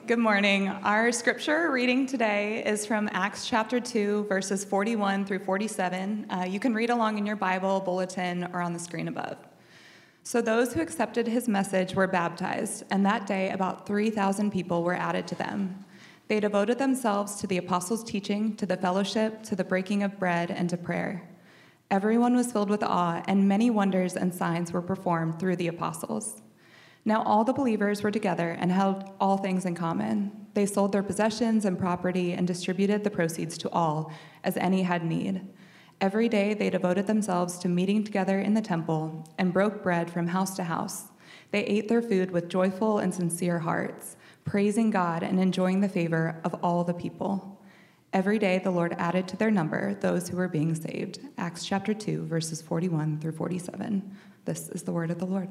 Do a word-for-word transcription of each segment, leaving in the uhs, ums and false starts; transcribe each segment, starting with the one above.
Good morning. Our scripture reading today is from Acts chapter two, verses forty-one through forty-seven. Uh, you can read along in your Bible, bulletin, or on the screen above. So those who accepted his message were baptized, and that day about three thousand people were added to them. They devoted themselves to the apostles' teaching, to the fellowship, to the breaking of bread, and to prayer. Everyone was filled with awe, and many wonders and signs were performed through the apostles. Now all the believers were together and held all things in common. They sold their possessions and property and distributed the proceeds to all, as any had need. Every day they devoted themselves to meeting together in the temple and broke bread from house to house. They ate their food with joyful and sincere hearts, praising God and enjoying the favor of all the people. Every day the Lord added to their number those who were being saved. Acts chapter two, verses forty-one through forty-seven. This is the word of the Lord.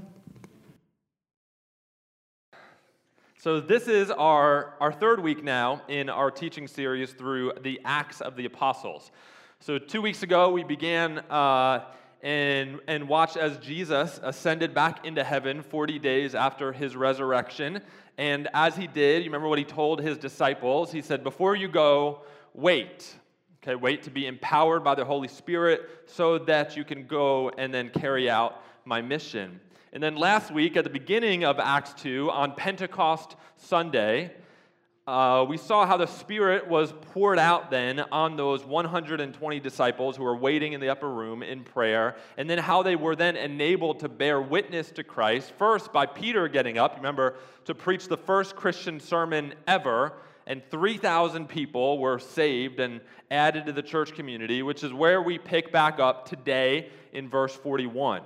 So this is our, our third week now in our teaching series through the Acts of the Apostles. So two weeks ago, we began uh, and, and watched as Jesus ascended back into heaven forty days after his resurrection. And as he did, you remember what he told his disciples? He said, before you go, wait. Okay, wait to be empowered by the Holy Spirit so that you can go and then carry out my mission. And then last week, at the beginning of Acts two, on Pentecost Sunday, uh, we saw how the Spirit was poured out then on those one hundred twenty disciples who were waiting in the upper room in prayer, and then how they were then enabled to bear witness to Christ, first by Peter getting up, remember, to preach the first Christian sermon ever, and three thousand people were saved and added to the church community, which is where we pick back up today in verse forty-one.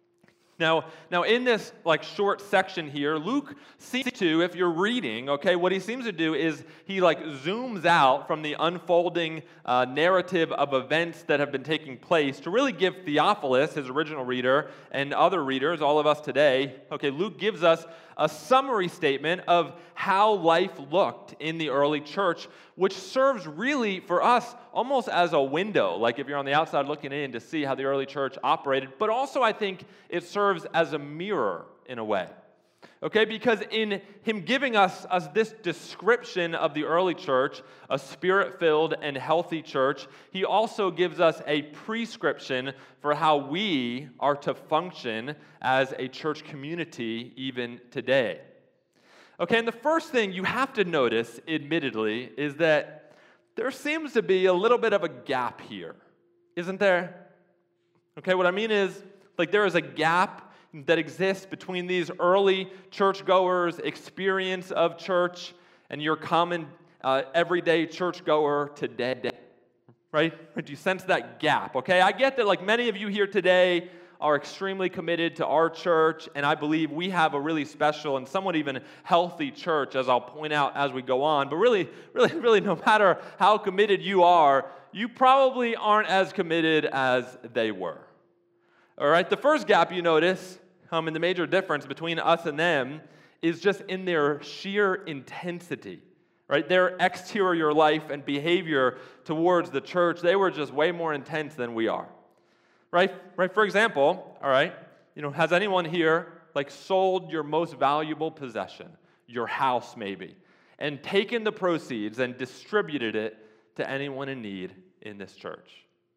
Now, now in this like short section here, Luke seems to, if you're reading, okay, what he seems to do is he like zooms out from the unfolding uh, narrative of events that have been taking place to really give Theophilus, his original reader, and other readers, all of us today, okay, Luke gives us a summary statement of how life looked in the early church, which serves really for us almost as a window, like if you're on the outside looking in to see how the early church operated, but also I think it serves as a mirror in a way. Okay, because in him giving us, us this description of the early church, a spirit-filled and healthy church, he also gives us a prescription for how we are to function as a church community even today. Okay, and the first thing you have to notice, admittedly, is that there seems to be a little bit of a gap here, isn't there? Okay, what I mean is, like there is a gap that exists between these early churchgoers' experience of church and your common uh, everyday churchgoer today, right? Do you sense that gap? Okay, I get that like many of you here today are extremely committed to our church, and I believe we have a really special and somewhat even healthy church, as I'll point out as we go on. But really, really, really, no matter how committed you are, you probably aren't as committed as they were. All right, the first gap you notice, um, and the major difference between us and them, is just in their sheer intensity, right? Their exterior life and behavior towards the church, they were just way more intense than we are, right? Right. For example, all right, you know, has anyone here like sold your most valuable possession, your house maybe, and taken the proceeds and distributed it to anyone in need in this church?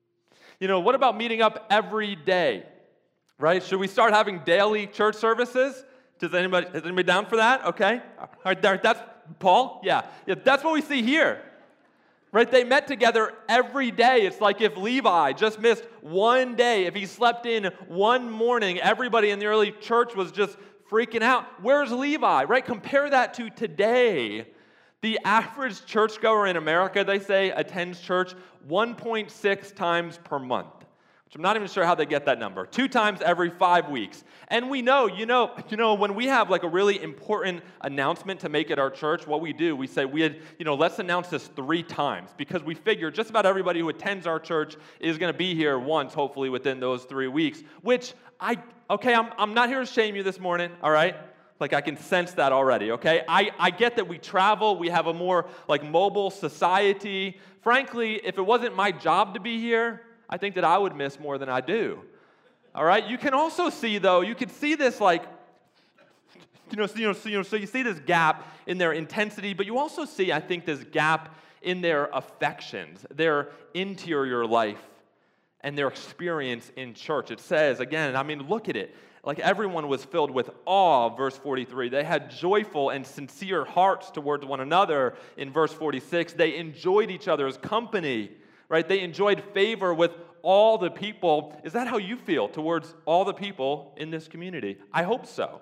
You know, what about meeting up every day? Right? Should we start having daily church services? Does anybody, is anybody down for that? Okay. All right, there, that's Paul? Yeah. Yeah. That's what we see here. Right? They met together every day. It's like if Levi just missed one day, if he slept in one morning, everybody in the early church was just freaking out. Where's Levi? Right? Compare that to today. The average churchgoer in America, they say, attends church one point six times per month. I'm not even sure how they get that number. Two times every five weeks. And we know, you know, you know, when we have like a really important announcement to make at our church, what we do, we say, we had, you know, let's announce this three times because we figure just about everybody who attends our church is going to be here once, hopefully within those three weeks, which I, okay, I'm, I'm not here to shame you this morning, all right? Like I can sense that already, okay? I, I get that we travel, we have a more like mobile society. Frankly, if it wasn't my job to be here, I think that I would miss more than I do. All right? You can also see, though, you can see this, like, You know, so, you know, so, you know, so you see this gap in their intensity, but you also see, I think, this gap in their affections, their interior life, and their experience in church. It says, again, I mean, look at it. Like everyone was filled with awe, verse forty-three. They had joyful and sincere hearts towards one another, in verse forty-six. They enjoyed each other's company, right? They enjoyed favor with all the people. Is that how you feel towards all the people in this community? I hope so.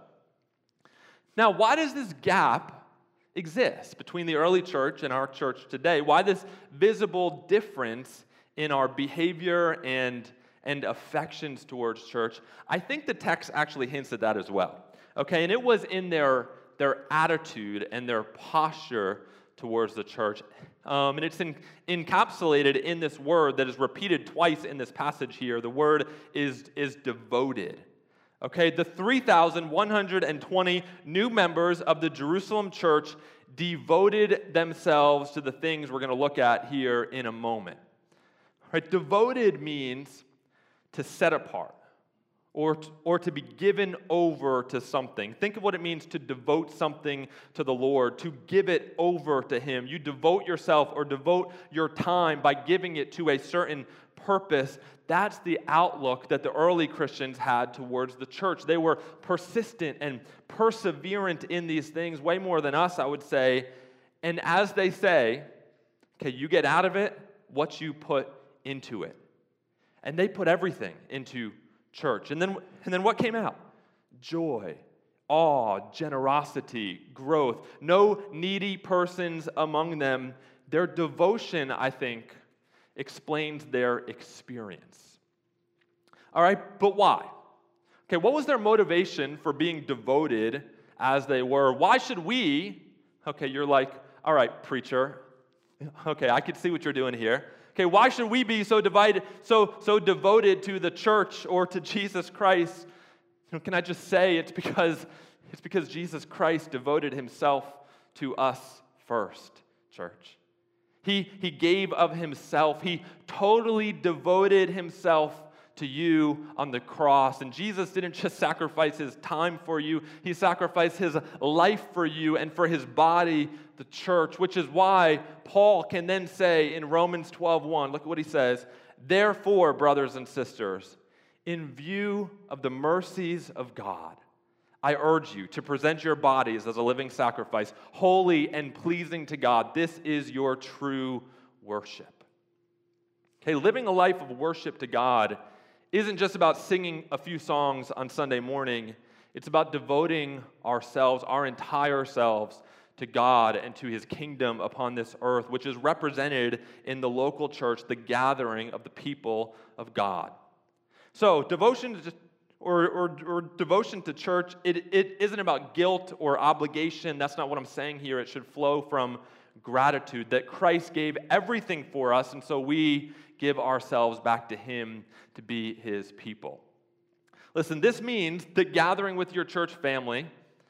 Now, why does this gap exist between the early church and our church today? Why this visible difference in our behavior and and affections towards church? I think the text actually hints at that as well. Okay, and it was in their, their attitude and their posture towards the church. Um, and it's in, encapsulated in this word that is repeated twice in this passage here. The word is, is devoted. Okay, the three thousand one hundred twenty new members of the Jerusalem church devoted themselves to the things we're going to look at here in a moment. Right, devoted means to set apart, or to, or to be given over to something. Think of what it means to devote something to the Lord, to give it over to Him. You devote yourself or devote your time by giving it to a certain purpose. That's the outlook that the early Christians had towards the church. They were persistent and perseverant in these things, way more than us, I would say. And as they say, okay, you get out of it what you put into it. And they put everything into church. And then, and then what came out? Joy, awe, generosity, growth. No needy persons among them. Their devotion, I think, explains their experience. All right, but why? Okay, what was their motivation for being devoted as they were? Why should we, okay, you're like, all right, preacher, okay, I can see what you're doing here. Okay, why should we be so divided, so so devoted to the church or to Jesus Christ? You know, can I just say it's because it's because Jesus Christ devoted himself to us first, church. He he gave of himself. He totally devoted himself to you on the cross. And Jesus didn't just sacrifice his time for you. He sacrificed his life for you and for his body, the church, which is why Paul can then say in Romans twelve one, look at what he says, "Therefore, brothers and sisters, in view of the mercies of God, I urge you to present your bodies as a living sacrifice, holy and pleasing to God. This is your true worship." Okay, living a life of worship to God isn't just about singing a few songs on Sunday morning. It's about devoting ourselves, our entire selves, to God and to his kingdom upon this earth, which is represented in the local church, the gathering of the people of God. So devotion to, or, or, or devotion to church, it, it isn't about guilt or obligation. That's not what I'm saying here. It should flow from gratitude that Christ gave everything for us, and so we give ourselves back to him to be his people. Listen, this means that gathering with your church family,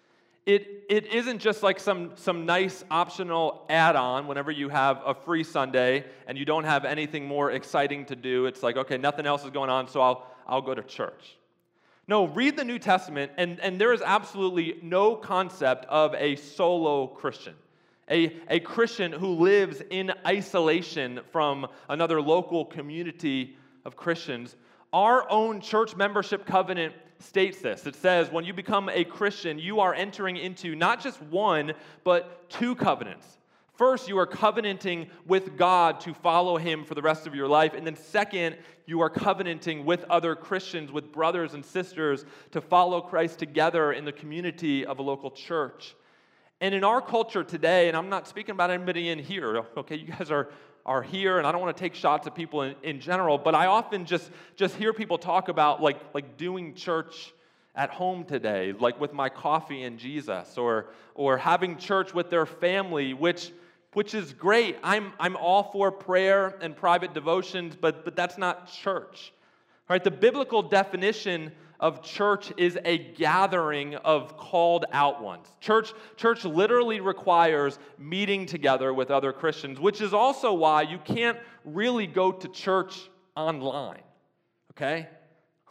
it, it isn't just like some, some nice optional add-on whenever you have a free Sunday and you don't have anything more exciting to do. It's like, okay, nothing else is going on, so I'll, I'll go to church. No, read the New Testament, and, and there is absolutely no concept of a solo Christian. A, a Christian who lives in isolation from another local community of Christians. Our own church membership covenant states this. It says when you become a Christian, you are entering into not just one, but two covenants. First, you are covenanting with God to follow him for the rest of your life. And then second, you are covenanting with other Christians, with brothers and sisters, to follow Christ together in the community of a local church. And in our culture today, and I'm not speaking about anybody in here, okay, you guys are, are here, and I don't want to take shots at people in, in general, but I often just, just hear people talk about like, like doing church at home today, like with my coffee and Jesus, or, or having church with their family, which, which is great. I'm, I'm all for prayer and private devotions, but, but that's not church. All right, the biblical definition of church is a gathering of called out ones. Church, church literally requires meeting together with other Christians, which is also why you can't really go to church online, okay?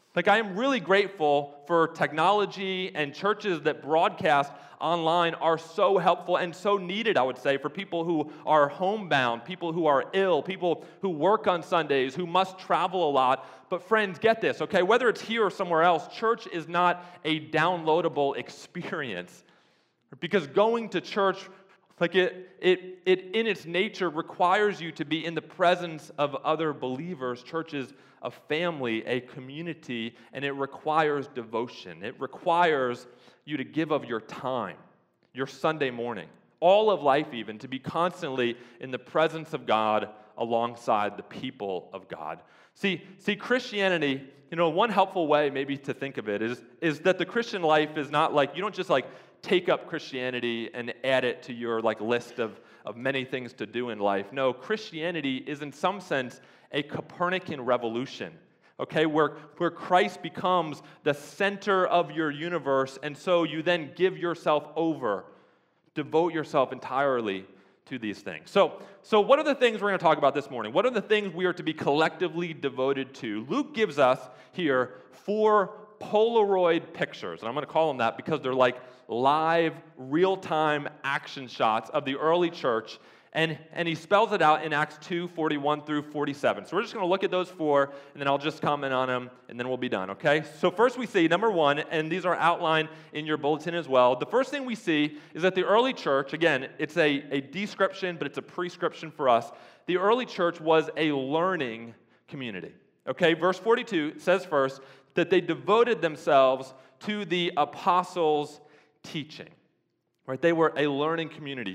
Like, I am really grateful for technology, and churches that broadcast online are so helpful and so needed, I would say, for people who are homebound, people who are ill, people who work on Sundays, who must travel a lot. But friends, get this, okay? Whether it's here or somewhere else, church is not a downloadable experience. Because going to church, like it, it, it in its nature requires you to be in the presence of other believers. Church is a family, a community, and it requires devotion. It requires you to give of your time, your Sunday morning, all of life even, to be constantly in the presence of God alongside the people of God. See, see, Christianity, you know, one helpful way maybe to think of it is, is that the Christian life is not like, you don't just like take up Christianity and add it to your like list of, of many things to do in life. No, Christianity is in some sense a Copernican revolution, okay, where, where Christ becomes the center of your universe, and so you then give yourself over, devote yourself entirely to these things. So, so what are the things we're going to talk about this morning? What are the things we are to be collectively devoted to? Luke gives us here four Polaroid pictures, and I'm going to call them that because they're like live, real-time action shots of the early church. And, and he spells it out in Acts two, forty-one through forty-seven. So we're just going to look at those four, and then I'll just comment on them, and then we'll be done, okay? So first we see, number one, and these are outlined in your bulletin as well. The first thing we see is that the early church, again, it's a, a description, but it's a prescription for us. The early church was a learning community, okay? Verse forty-two says first that they devoted themselves to the apostles' teaching, right? They were a learning community.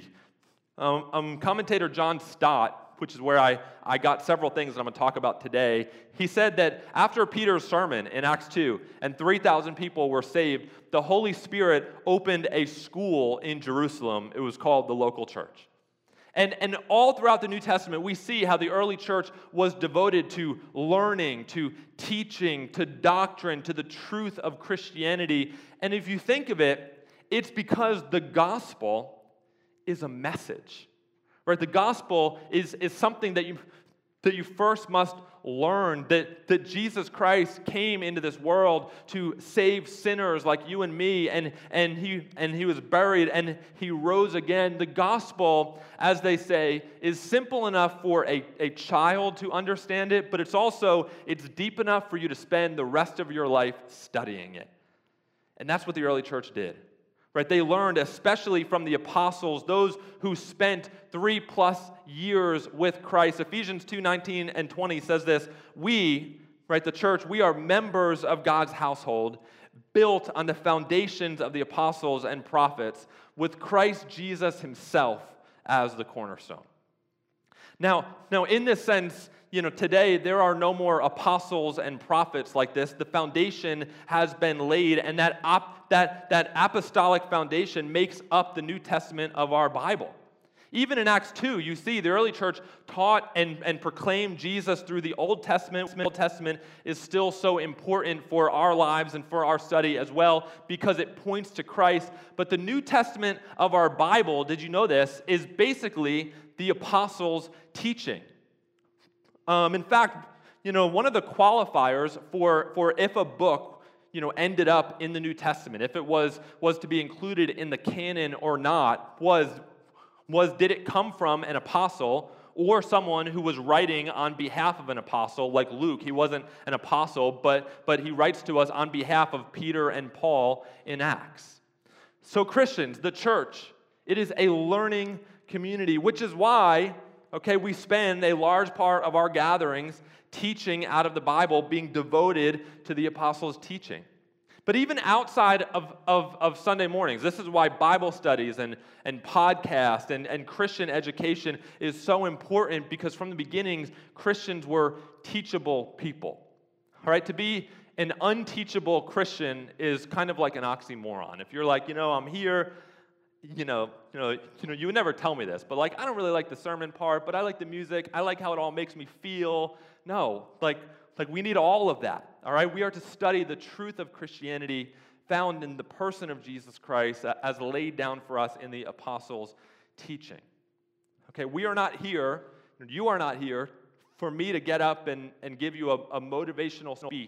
Um, um, commentator John Stott, which is where I, I got several things that I'm going to talk about today, he said that after Peter's sermon in Acts two and three thousand people were saved, the Holy Spirit opened a school in Jerusalem. It was called the local church. And, and all throughout the New Testament, we see how the early church was devoted to learning, to teaching, to doctrine, to the truth of Christianity. And if you think of it, it's because the gospel is a message, right? The gospel is, is something that you, that you first must learn, that, that Jesus Christ came into this world to save sinners like you and me, and, and, he, and he was buried, and he rose again. The gospel, as they say, is simple enough for a, a child to understand it, but it's also, it's deep enough for you to spend the rest of your life studying it. And that's what the early church did. Right, they learned, especially from the apostles, those who spent three plus years with Christ. Ephesians two, nineteen and twenty says this, we, right, the church, we are members of God's household, built on the foundations of the apostles and prophets, with Christ Jesus himself as the cornerstone. Now, now in this sense, you know, today there are no more apostles and prophets like this. The foundation has been laid, and that op, that, that apostolic foundation makes up the New Testament of our Bible. Even in Acts two, you see the early church taught and, and proclaimed Jesus through the Old Testament. The Old Testament is still so important for our lives and for our study as well because it points to Christ. But the New Testament of our Bible, did you know this, is basically the apostles' teaching. Um, in fact, you know, one of the qualifiers for, for if a book, you know, ended up in the New Testament, if it was, was to be included in the canon or not, was, was did it come from an apostle or someone who was writing on behalf of an apostle, like Luke. He wasn't an apostle, but, but he writes to us on behalf of Peter and Paul in Acts. So Christians, the church, it is a learning community, which is why, okay, we spend a large part of our gatherings teaching out of the Bible, being devoted to the apostles' teaching. But even outside of, of, of Sunday mornings, this is why Bible studies and, and podcasts and, and Christian education is so important, because from the beginnings, Christians were teachable people. All right, to be an unteachable Christian is kind of like an oxymoron. If you're like, you know, I'm here, you know, you know, you know, you would never tell me this, but like, I don't really like the sermon part, but I like the music. I like how it all makes me feel. No, like, like we need all of that. All right, we are to study the truth of Christianity found in the person of Jesus Christ as laid down for us in the apostles' teaching. Okay, we are not here, you are not here for me to get up and, and give you a, a motivational speech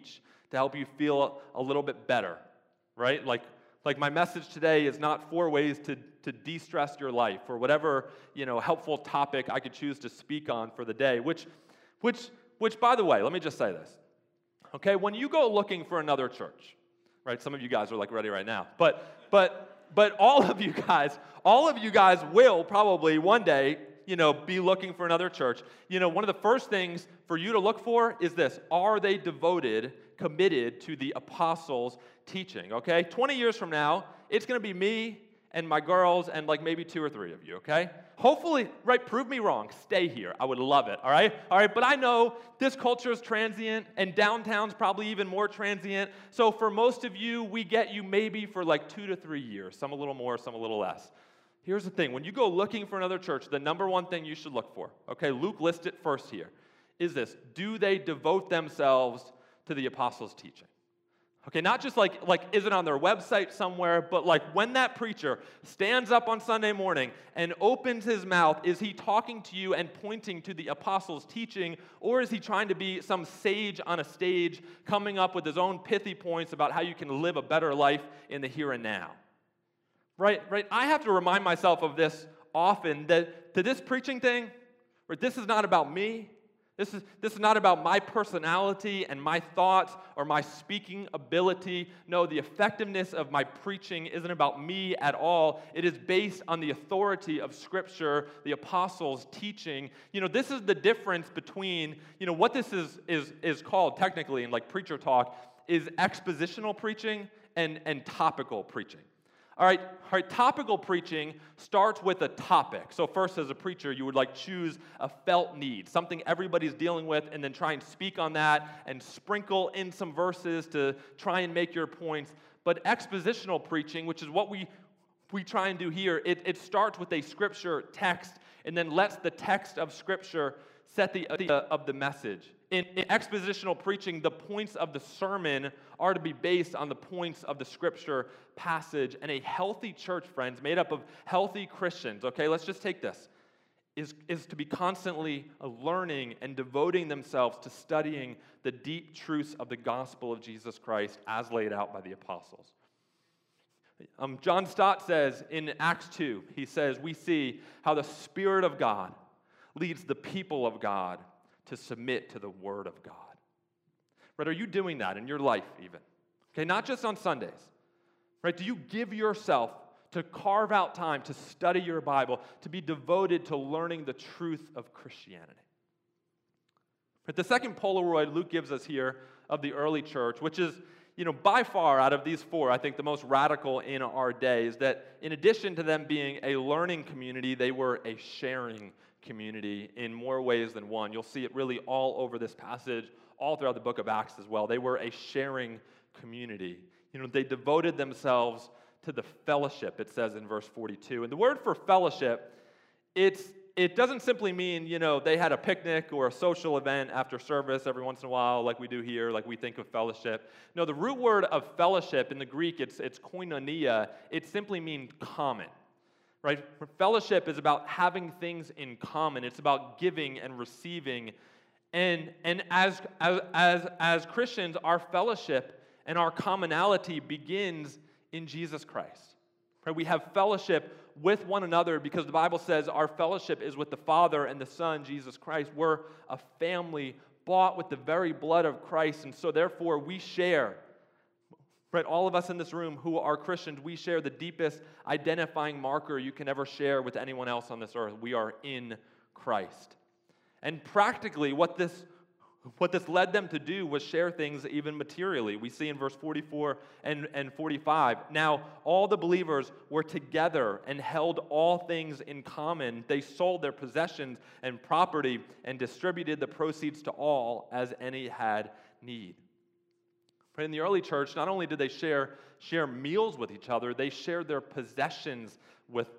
to help you feel a little bit better, right? Like, like my message today is not four ways to, to de-stress your life or whatever, you know, helpful topic I could choose to speak on for the day, which, which, which, by the way, let me just say this, okay? When you go looking for another church, right? Some of you guys are like ready right now, but, but, but all of you guys, all of you guys will probably one day, you know, be looking for another church. You know, one of the first things for you to look for is this: are they devoted, committed to the apostles' teaching? Okay, twenty years from now, it's going to be me and my girls and like maybe two or three of you. Okay, hopefully, right? Prove me wrong. Stay here. I would love it. All right, all right. But I know this culture is transient, and downtown's probably even more transient. So for most of you, we get you maybe for like two to three years. Some a little more, some a little less. Here's the thing. When you go looking for another church, the number one thing you should look for, okay, Luke lists it first here, is this: do they devote themselves to the apostles' teaching? Okay, not just like, like is it on their website somewhere, but like when that preacher stands up on Sunday morning and opens his mouth, is he talking to you and pointing to the apostles' teaching, or is he trying to be some sage on a stage coming up with his own pithy points about how you can live a better life in the here and now? Right, right. I have to remind myself of this often, that to this preaching thing, right, this is not about me. This is, this is not about my personality and my thoughts or my speaking ability. No, the effectiveness of my preaching isn't about me at all. It is based on the authority of Scripture, the apostles' teaching. You know, this is the difference between, you know, what this is is is called technically in like preacher talk is expositional preaching and, and topical preaching. All right, all right, topical preaching starts with a topic. So first, as a preacher, you would like choose a felt need, something everybody's dealing with, and then try and speak on that and sprinkle in some verses to try and make your points. But expositional preaching, which is what we, we try and do here, it, it starts with a scripture text and then lets the text of scripture set the idea of the message. In, in expositional preaching, the points of the sermon are to be based on the points of the scripture passage. And a healthy church, friends, made up of healthy Christians, okay, let's just take this, is, is to be constantly learning and devoting themselves to studying the deep truths of the gospel of Jesus Christ as laid out by the apostles. Um, John Stott says in Acts two, he says, we see how the Spirit of God leads the people of God to submit to the Word of God. Right? Are you doing that in your life even? Okay, not just on Sundays. Right? Do you give yourself to carve out time to study your Bible, to be devoted to learning the truth of Christianity? Right? The second Polaroid Luke gives us here of the early church, which is, you know, by far out of these four, I think the most radical in our day, is that in addition to them being a learning community, they were a sharing community in more ways than one. You'll see it really all over this passage, all throughout the book of Acts as well. They were a sharing community. You know, they devoted themselves to the fellowship, it says in verse forty-two. And the word for fellowship, it's it doesn't simply mean, you know, they had a picnic or a social event after service every once in a while like we do here, like we think of fellowship. No, the root word of fellowship in the Greek, it's, it's koinonia. It simply means common. Right? Fellowship is about having things in common. It's about giving and receiving. And, and as, as, as, as Christians, our fellowship and our commonality begins in Jesus Christ. Right? We have fellowship with one another because the Bible says our fellowship is with the Father and the Son, Jesus Christ. We're a family bought with the very blood of Christ, and so therefore we share. Right, all of us in this room who are Christians, we share the deepest identifying marker you can ever share with anyone else on this earth. We are in Christ. And practically, what this, what this led them to do was share things even materially. We see in verse forty-four and, and forty-five, now all the believers were together and held all things in common. They sold their possessions and property and distributed the proceeds to all as any had need. In the early church, not only did they share, share meals with each other, they shared their possessions with,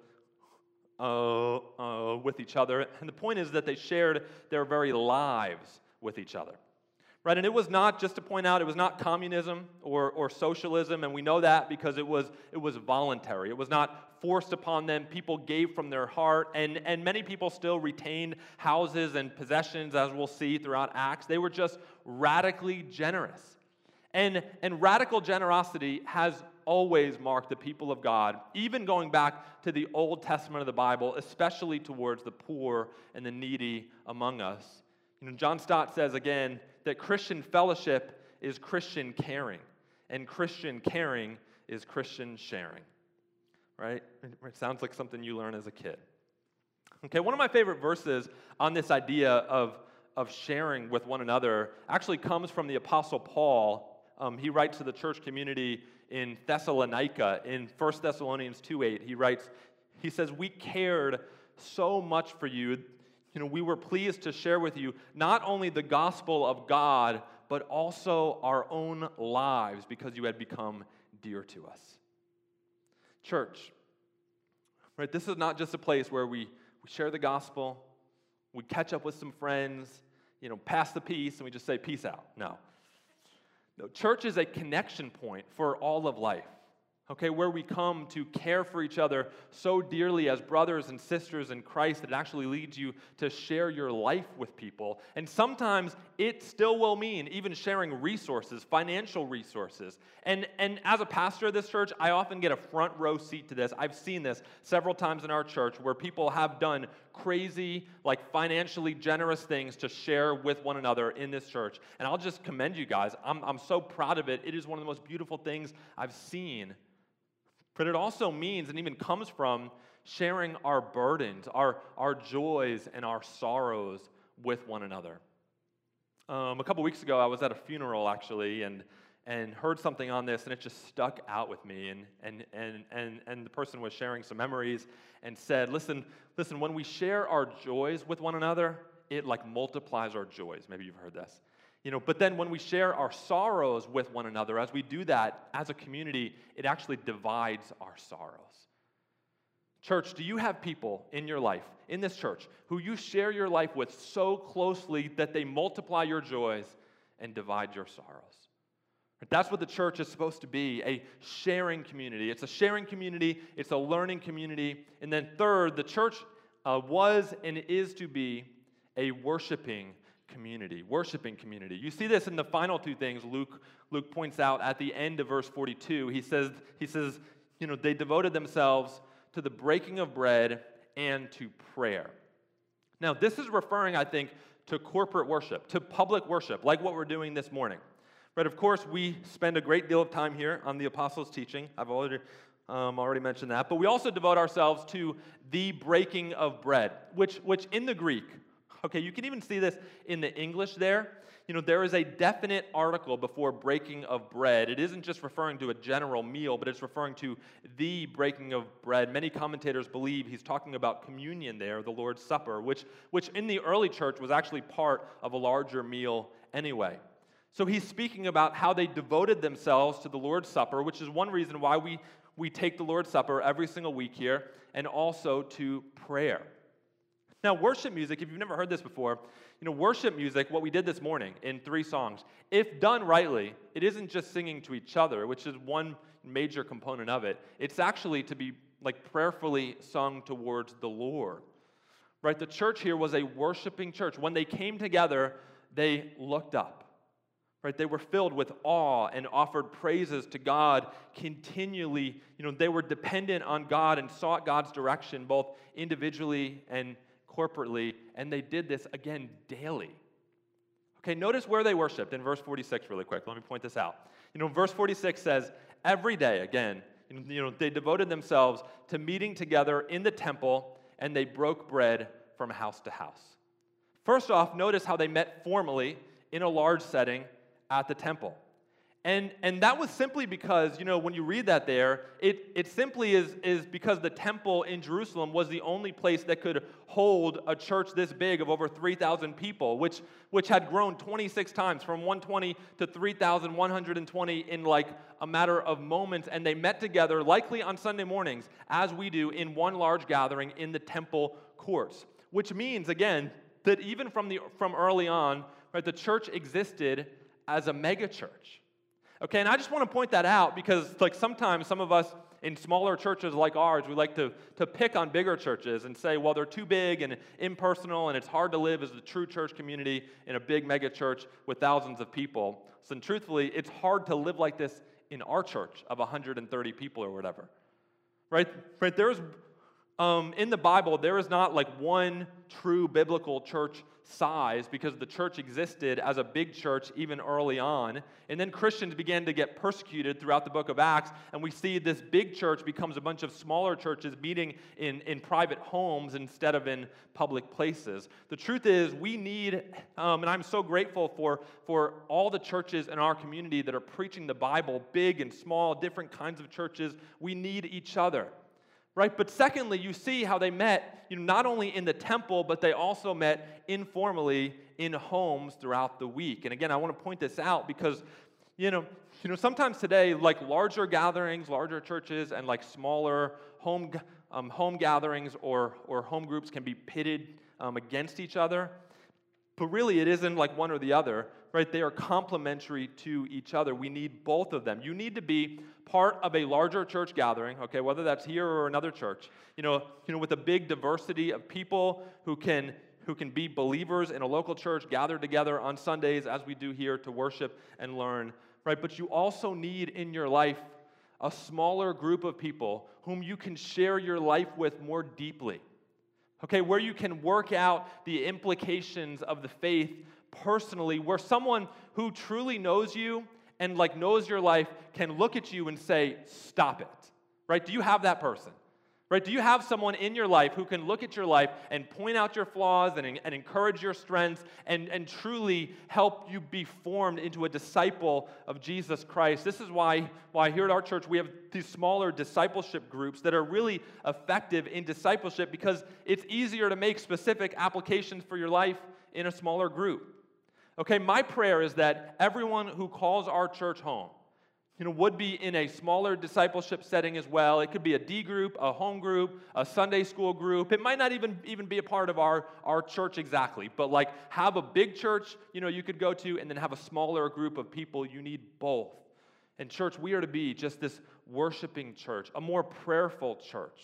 uh, uh, with each other. And the point is that they shared their very lives with each other. Right? And it was not, just to point out, it was not communism or, or socialism, and we know that because it was, it was voluntary. It was not forced upon them. People gave from their heart, and, and many people still retained houses and possessions, as we'll see throughout Acts. They were just radically generous. And, and radical generosity has always marked the people of God, even going back to the Old Testament of the Bible, especially towards the poor and the needy among us. You know, John Stott says again that Christian fellowship is Christian caring, and Christian caring is Christian sharing. Right? It sounds like something you learn as a kid. Okay, one of my favorite verses on this idea of, of sharing with one another actually comes from the Apostle Paul. Um, he writes to the church community in Thessalonica in First Thessalonians two eight. He writes, he says, "We cared so much for you, you know, we were pleased to share with you not only the gospel of God, but also our own lives because you had become dear to us." Church, right? This is not just a place where we, we share the gospel, we catch up with some friends, you know, pass the peace, and we just say, peace out. No. No, church is a connection point for all of life, okay, where we come to care for each other so dearly as brothers and sisters in Christ that it actually leads you to share your life with people. And sometimes it still will mean even sharing resources, financial resources. And, and as a pastor of this church, I often get a front row seat to this. I've seen this several times in our church where people have done crazy, like financially generous things to share with one another in this church. And I'll just commend you guys. I'm, I'm so proud of it. It is one of the most beautiful things I've seen. But it also means and even comes from sharing our burdens, our, our joys, and our sorrows with one another. Um, a couple weeks ago, I was at a funeral, actually, and and heard something on this, and it just stuck out with me. And and and and and the person was sharing some memories and said, "Listen, listen. When we share our joys with one another, it like multiplies our joys." Maybe you've heard this. You know, but then when we share our sorrows with one another, as we do that as a community, it actually divides our sorrows. Church, do you have people in your life, in this church, who you share your life with so closely that they multiply your joys and divide your sorrows? That's what the church is supposed to be, a sharing community. It's a sharing community, it's a learning community. And then third, the church uh, was and is to be a worshiping community, worshiping community. You see this in the final two things Luke Luke points out at the end of verse forty-two. He says, he says, you know, they devoted themselves to the breaking of bread and to prayer. Now, this is referring, I think, to corporate worship, to public worship, like what we're doing this morning. But of course, we spend a great deal of time here on the apostles' teaching. I've already um, already mentioned that. But we also devote ourselves to the breaking of bread, which which in the Greek, okay, you can even see this in the English there. You know, there is a definite article before breaking of bread. It isn't just referring to a general meal, but it's referring to the breaking of bread. Many commentators believe he's talking about communion there, the Lord's Supper, which, which in the early church was actually part of a larger meal anyway. So he's speaking about how they devoted themselves to the Lord's Supper, which is one reason why we, we take the Lord's Supper every single week here, and also to prayer. Now, worship music, if you've never heard this before, you know, worship music, what we did this morning in three songs, if done rightly, it isn't just singing to each other, which is one major component of it. It's actually to be like prayerfully sung towards the Lord. Right? The church here was a worshiping church. When they came together, they looked up. Right? They were filled with awe and offered praises to God continually. You know, they were dependent on God and sought God's direction both individually and corporately, and they did this again daily. Okay, notice where they worshiped in verse forty-six really quick. Let me point this out. You know, verse forty-six says, every day, again, you know, they devoted themselves to meeting together in the temple, and they broke bread from house to house. First off, notice how they met formally in a large setting at the temple. And, and that was simply because, you know, when you read that there, it, it simply is, is because the temple in Jerusalem was the only place that could hold a church this big of over three thousand people, which, which had grown twenty-six times from one hundred twenty to three thousand one hundred twenty in like a matter of moments. And they met together, likely on Sunday mornings, as we do, in one large gathering in the temple courts. Which means, again, that even from, the, from early on, right, the church existed as a mega church. Okay, and I just want to point that out because, like, sometimes some of us, in smaller churches like ours, we like to, to pick on bigger churches and say, well, they're too big and impersonal, and it's hard to live as a true church community in a big mega church with thousands of people. So and truthfully, it's hard to live like this in our church of one hundred thirty people or whatever. Right? Right? There's Um, in the Bible, there is not like one true biblical church size, because the church existed as a big church even early on. And then Christians began to get persecuted throughout the book of Acts, and we see this big church becomes a bunch of smaller churches meeting in, in private homes instead of in public places. The truth is, we need, um, and I'm so grateful for, for all the churches in our community that are preaching the Bible, big and small, different kinds of churches. We need each other. Right? But secondly, you see how they met, you know, not only in the temple, but they also met informally in homes throughout the week. And again, I want to point this out because, you know, you know, sometimes today, like larger gatherings, larger churches, and like smaller home um, home gatherings or or home groups can be pitted um, against each other. But really, it isn't like one or the other, right? They are complementary to each other. We need both of them. You need to be part of a larger church gathering, okay, whether that's here or another church, you know, you know, with a big diversity of people who can who can be believers in a local church, gathered together on Sundays as we do here to worship and learn, right? But you also need in your life a smaller group of people whom you can share your life with more deeply. Okay, where you can work out the implications of the faith personally, where someone who truly knows you and like knows your life can look at you and say, stop it, right? Do you have that person, right? Do you have someone in your life who can look at your life and point out your flaws and, and encourage your strengths and, and truly help you be formed into a disciple of Jesus Christ? This is why, why here at our church we have these smaller discipleship groups that are really effective in discipleship, because it's easier to make specific applications for your life in a smaller group. Okay, my prayer is that everyone who calls our church home, you know, would be in a smaller discipleship setting as well. It could be a D group, a home group, a Sunday school group. It might not even, even be a part of our, our church exactly, but like have a big church, you know, you could go to, and then have a smaller group of people. You need both. And church, we are to be just this worshiping church, a more prayerful church.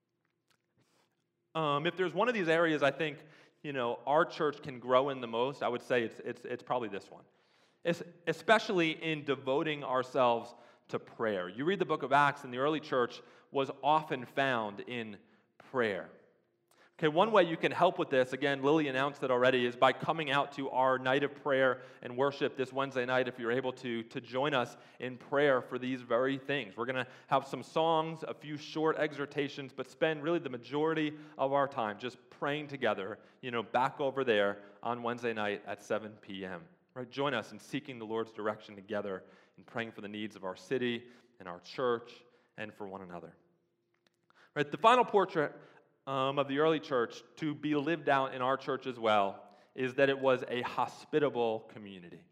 Um, if there's one of these areas I think, you know, our church can grow in the most, I would say it's it's it's probably this one. It's especially in devoting ourselves to prayer. You read the book of Acts, and the early church was often found in prayer. Okay, one way you can help with this, again, Lily announced it already, is by coming out to our night of prayer and worship this Wednesday night, if you're able to, to join us in prayer for these very things. We're going to have some songs, a few short exhortations, but spend really the majority of our time just praying together, you know, back over there on Wednesday night at seven p.m. Right? Join us in seeking the Lord's direction together and praying for the needs of our city and our church and for one another. Right? The final portrait Um, of the early church to be lived out in our church as well is that it was a hospitable community.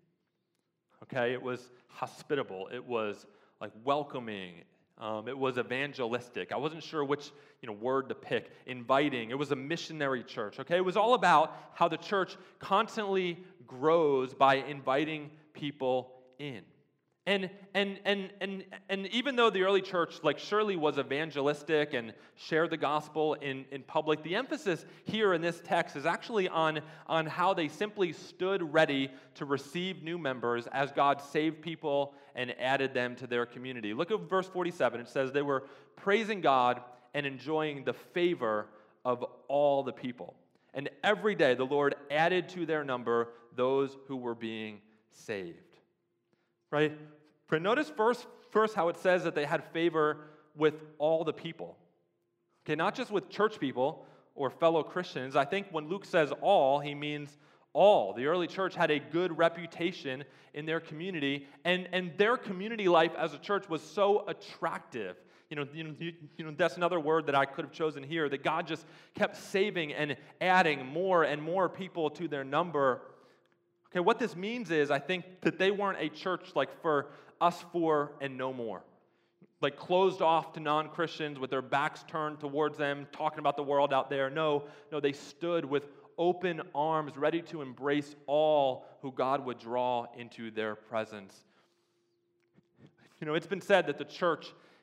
Okay, it was hospitable. It was like welcoming. Um, it was evangelistic. I wasn't sure which you know word to pick. Inviting. It was a missionary church. Okay, it was all about how the church constantly grows by inviting people in. And and and and and even though the early church like surely was evangelistic and shared the gospel in, in public, the emphasis here in this text is actually on, on how they simply stood ready to receive new members as God saved people and added them to their community. Look at verse forty-seven. It says they were praising God and enjoying the favor of all the people. And every day the Lord added to their number those who were being saved. Right? But notice first, first how it says that they had favor with all the people. Okay, not just with church people or fellow Christians. I think when Luke says all, he means all. The early church had a good reputation in their community, and, and their community life as a church was so attractive. You know, you, know, you, you know, that's another word that I could have chosen here, that God just kept saving and adding more and more people to their number. Okay, what this means is, I think that they weren't a church like for us four and no more. Like closed off to non-Christians with their backs turned towards them, talking about the world out there. No, no, they stood with open arms, ready to embrace all who God would draw into their presence. You know, it's been said that the church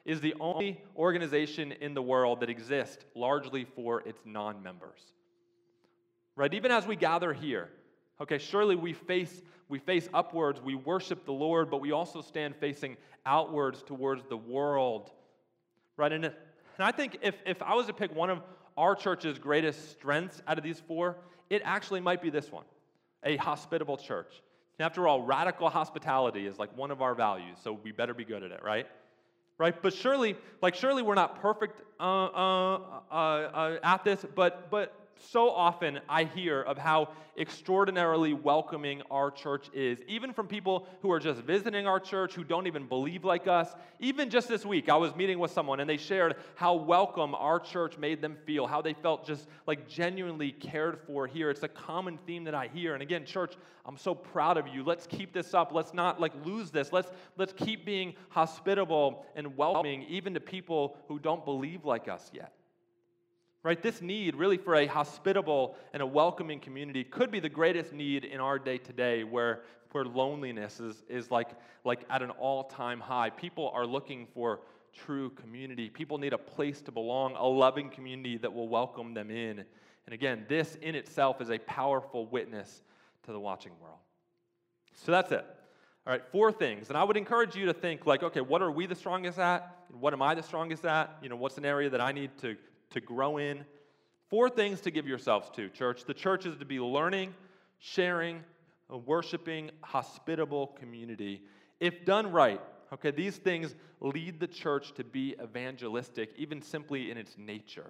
is the only organization in the world that exists largely for its non-members. Right? Even as we gather here, okay, surely we face we face upwards, we worship the Lord, but we also stand facing outwards towards the world. Right? And, and I think if, if I was to pick one of our church's greatest strengths out of these four, it actually might be this one, a hospitable church. After all, radical hospitality is like one of our values, so we better be good at it, right? Right? But surely, like surely we're not perfect uh, uh, uh, uh, at this, but but so often I hear of how extraordinarily welcoming our church is, even from people who are just visiting our church, who don't even believe like us. Even just this week, I was meeting with someone, and they shared how welcome our church made them feel, how they felt just like genuinely cared for here. It's a common theme that I hear. And again, church, I'm so proud of you. Let's keep this up. Let's not like lose this. Let's let's keep being hospitable and welcoming, even to people who don't believe like us yet. Right? This need really for a hospitable and a welcoming community could be the greatest need in our day today, where, where loneliness is, is like, like at an all-time high. People are looking for true community. People need a place to belong, a loving community that will welcome them in. And again, this in itself is a powerful witness to the watching world. So that's it. All right, four things. And I would encourage you to think like, okay, what are we the strongest at? What am I the strongest at? You know, what's an area that I need to to grow in? Four things to give yourselves to, church. The church is to be learning, sharing, a worshiping, hospitable community. If done right, okay, these things lead the church to be evangelistic, even simply in its nature.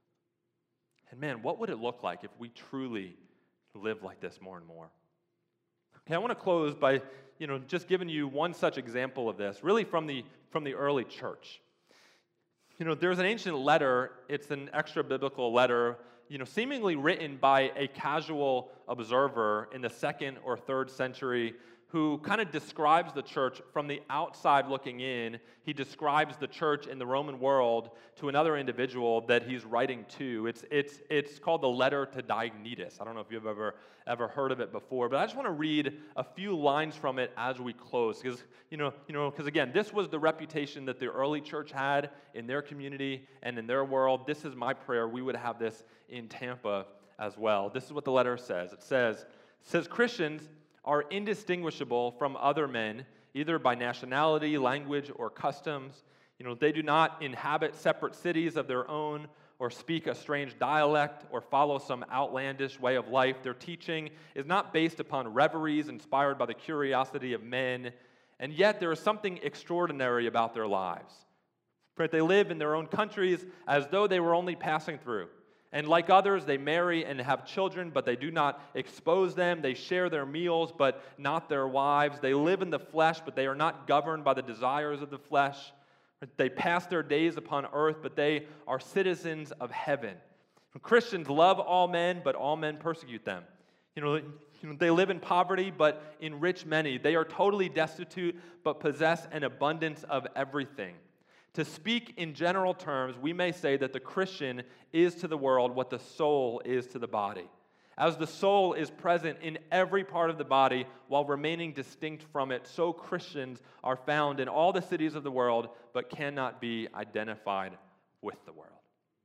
And man, what would it look like if we truly live like this more and more? Okay, I want to close by, you know, just giving you one such example of this, really from the from the early church. You know, there's an ancient letter, it's an extra-biblical letter, you know, seemingly written by a casual observer in the second or third century who kind of describes the church from the outside looking in. He describes the church in the Roman world to another individual that he's writing to. It's, it's, it's called the letter to Diognetus. I don't know if you've ever, ever heard of it before, but I just want to read a few lines from it as we close. Because, you know, you know, because again, this was the reputation that the early church had in their community and in their world. This is my prayer. We would have this in Tampa as well. This is what the letter says. It says, it says Christians are indistinguishable from other men, either by nationality, language, or customs. You know, they do not inhabit separate cities of their own, or speak a strange dialect, or follow some outlandish way of life. Their teaching is not based upon reveries inspired by the curiosity of men, and yet there is something extraordinary about their lives. Right? They live in their own countries as though they were only passing through. And like others, they marry and have children, but they do not expose them. They share their meals, but not their wives. They live in the flesh, but they are not governed by the desires of the flesh. They pass their days upon earth, but they are citizens of heaven. Christians love all men, but all men persecute them. You know, you know, they live in poverty, but enrich many. They are totally destitute, but possess an abundance of everything. To speak in general terms, we may say that the Christian is to the world what the soul is to the body. As the soul is present in every part of the body while remaining distinct from it, so Christians are found in all the cities of the world but cannot be identified with the world.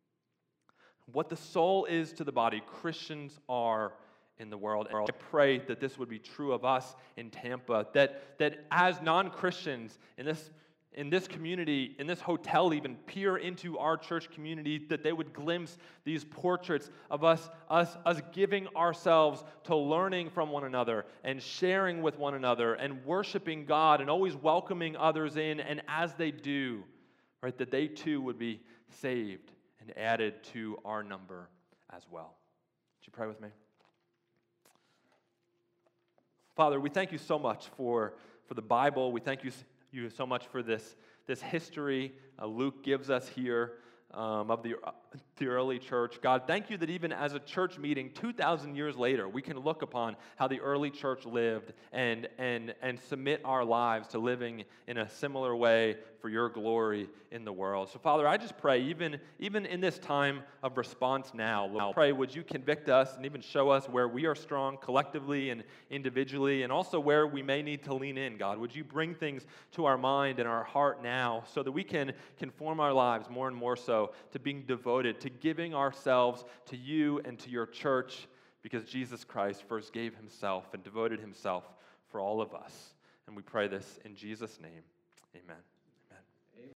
What the soul is to the body, Christians are in the world. And I pray that this would be true of us in Tampa, that, that as non-Christians in this in this community, in this hotel even, peer into our church community, that they would glimpse these portraits of us, us, us giving ourselves to learning from one another and sharing with one another and worshiping God and always welcoming others in, and as they do, right, that they too would be saved and added to our number as well. Would you pray with me? Father, we thank you so much for, for the Bible. We thank you you so much for this, this history uh, Luke gives us here um, of the, the early church. God, thank you that even as a church meeting two thousand years later, we can look upon how the early church lived and, and, and submit our lives to living in a similar way for your glory in the world. So, Father, I just pray, even, even in this time of response now, Lord, I pray, would you convict us and even show us where we are strong collectively and individually, and also where we may need to lean in, God. Would you bring things to our mind and our heart now so that we can conform our lives more and more so to being devoted, to giving ourselves to you and to your church, because Jesus Christ first gave himself and devoted himself for all of us. And we pray this in Jesus' name. Amen.